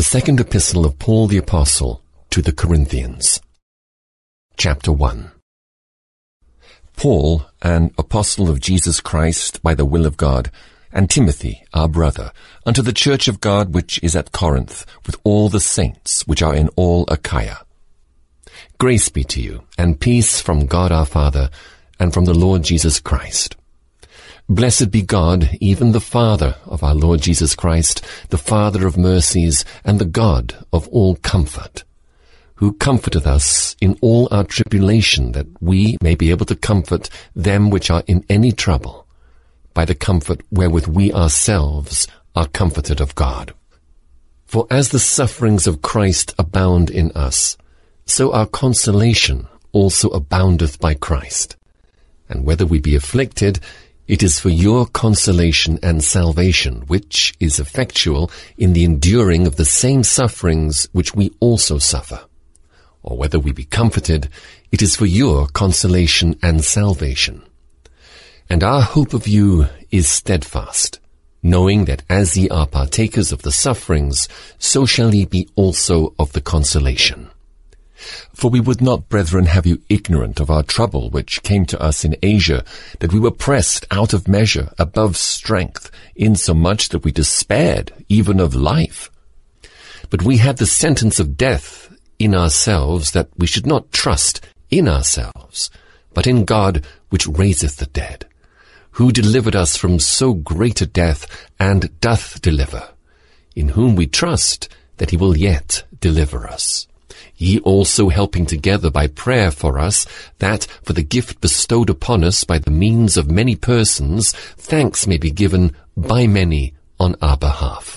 The second epistle of Paul the Apostle to the Corinthians. Chapter 1. Paul, an apostle of Jesus Christ by the will of God, and Timothy, our brother, unto the church of God which is at Corinth, with all the saints which are in all Achaia. Grace be to you, and peace from God our Father, and from the Lord Jesus Christ. Blessed be God, even the Father of our Lord Jesus Christ, the Father of mercies, and the God of all comfort, who comforteth us in all our tribulation, that we may be able to comfort them which are in any trouble, by the comfort wherewith we ourselves are comforted of God. For as the sufferings of Christ abound in us, so our consolation also aboundeth by Christ. And whether we be afflicted, it is for your consolation and salvation, which is effectual in the enduring of the same sufferings which we also suffer. Or whether we be comforted, it is for your consolation and salvation. And our hope of you is steadfast, knowing that as ye are partakers of the sufferings, so shall ye be also of the consolation. For we would not, brethren, have you ignorant of our trouble which came to us in Asia, that we were pressed out of measure, above strength, insomuch that we despaired even of life. But we had the sentence of death in ourselves, that we should not trust in ourselves, but in God which raiseth the dead, who delivered us from so great a death, and doth deliver, in whom we trust that he will yet deliver us. Ye also helping together by prayer for us, that for the gift bestowed upon us by the means of many persons, thanks may be given by many on our behalf.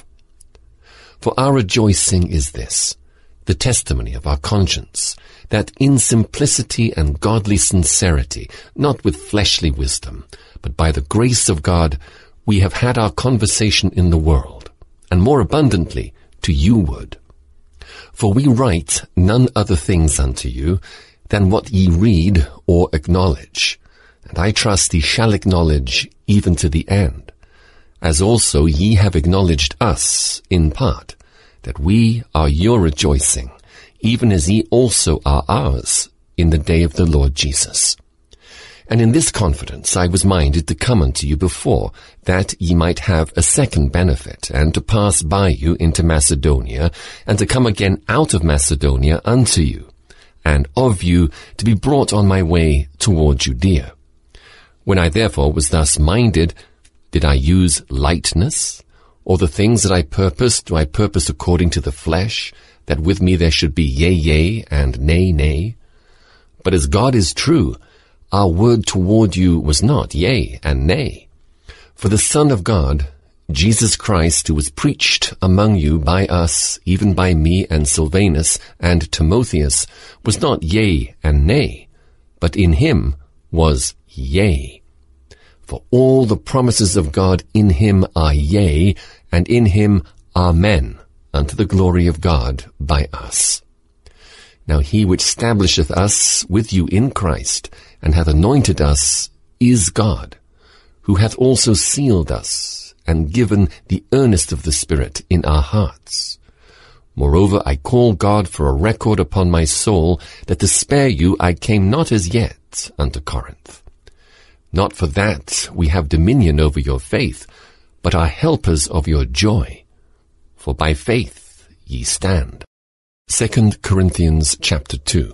For our rejoicing is this, the testimony of our conscience, that in simplicity and godly sincerity, not with fleshly wisdom, but by the grace of God, we have had our conversation in the world, and more abundantly to you ward. For we write none other things unto you than what ye read or acknowledge, and I trust ye shall acknowledge even to the end, as also ye have acknowledged us in part, that we are your rejoicing, even as ye also are ours in the day of the Lord Jesus. And in this confidence I was minded to come unto you before, that ye might have a second benefit, and to pass by you into Macedonia, and to come again out of Macedonia unto you, and of you to be brought on my way toward Judea. When I therefore was thus minded, did I use lightness? Or the things that I purposed, do I purpose according to the flesh, that with me there should be yea, yea, and nay, nay? But as God is true, our word toward you was not yea and nay. For the Son of God, Jesus Christ, who was preached among you by us, even by me and Silvanus and Timotheus, was not yea and nay, but in him was yea. For all the promises of God in him are yea, and in him amen, unto the glory of God by us. Now he which establisheth us with you in Christ, and hath anointed us, is God, who hath also sealed us, and given the earnest of the Spirit in our hearts. Moreover, I call God for a record upon my soul, that to spare you I came not as yet unto Corinth. Not for that we have dominion over your faith, but are helpers of your joy. For by faith ye stand. 2 Corinthians chapter 2.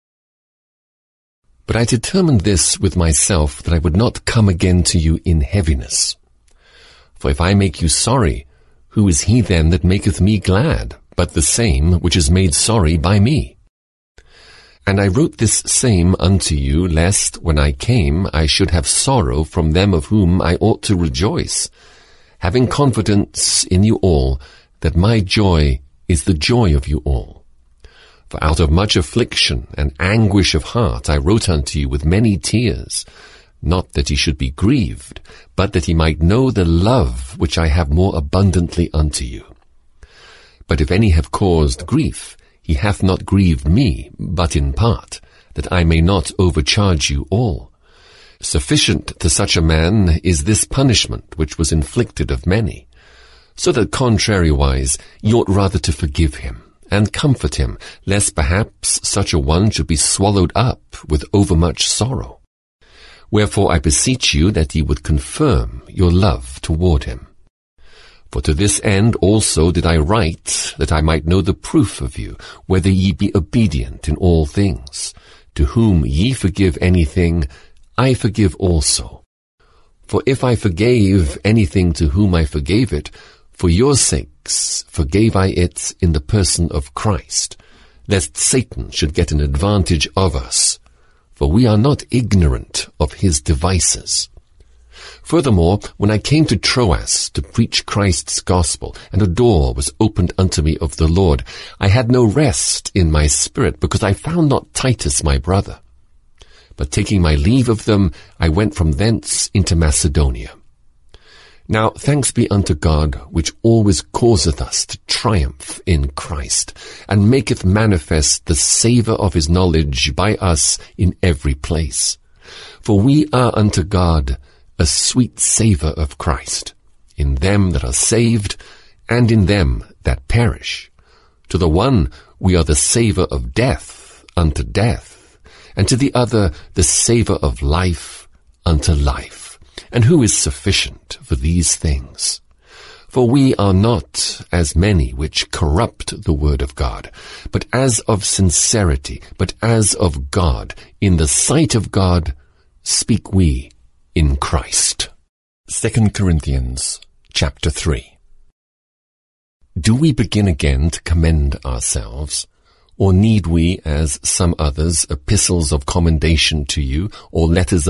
But I determined this with myself, that I would not come again to you in heaviness. For if I make you sorry, who is he then that maketh me glad, but the same which is made sorry by me? And I wrote this same unto you, lest, when I came, I should have sorrow from them of whom I ought to rejoice, having confidence in you all, that my joy is the joy of you all. For out of much affliction and anguish of heart I wrote unto you with many tears, not that ye should be grieved, but that ye might know the love which I have more abundantly unto you. But if any have caused grief, he hath not grieved me, but in part, that I may not overcharge you all. Sufficient to such a man is this punishment which was inflicted of many. So that contrariwise, ye ought rather to forgive him, and comfort him, lest perhaps such a one should be swallowed up with overmuch sorrow. Wherefore I beseech you that ye would confirm your love toward him. For to this end also did I write, that I might know the proof of you, whether ye be obedient in all things. To whom ye forgive anything, I forgive also. For if I forgave anything to whom I forgave it, for your sakes forgave I it in the person of Christ, lest Satan should get an advantage of us, for we are not ignorant of his devices. Furthermore, when I came to Troas to preach Christ's gospel, and a door was opened unto me of the Lord, I had no rest in my spirit, because I found not Titus my brother. But taking my leave of them, I went from thence into Macedonia. Now thanks be unto God, which always causeth us to triumph in Christ, and maketh manifest the savour of his knowledge by us in every place. For we are unto God a sweet savour of Christ, in them that are saved, and in them that perish. To the one we are the savour of death unto death, and to the other the savour of life unto life. And who is sufficient for these things? For we are not as many which corrupt the word of God, but as of sincerity, but as of God, in the sight of God, speak we in Christ. 2 Corinthians chapter 3. Do we begin again to commend ourselves? Or need we, as some others, epistles of commendation to you, or letters of